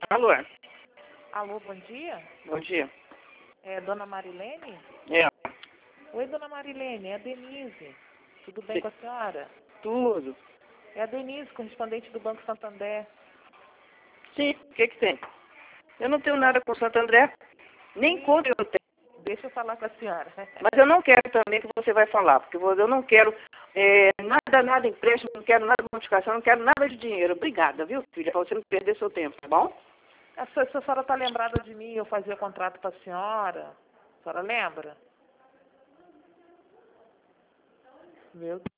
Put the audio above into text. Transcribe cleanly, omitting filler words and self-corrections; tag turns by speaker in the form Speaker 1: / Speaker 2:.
Speaker 1: Alô?
Speaker 2: Alô, bom dia?
Speaker 1: Bom dia.
Speaker 2: É Dona Marilene?
Speaker 1: É,
Speaker 2: Oi, Dona Marilene, é a Denise. Tudo bem com a senhora?
Speaker 1: tudo.
Speaker 2: É a Denise, correspondente do Banco Santander.
Speaker 1: Sim, o que tem? Eu não tenho nada com o Santo André, nem conta eu tenho.
Speaker 2: Deixa eu falar com a senhora.
Speaker 1: Mas eu não quero também que você vai falar, porque eu não quero nada empréstimo, não quero nada de modificação, não quero nada de dinheiro. Obrigada, viu, filha, para você não perder seu tempo, tá bom?
Speaker 2: A senhora está lembrada de mim? Eu fazia contrato para a senhora. A senhora lembra? Meu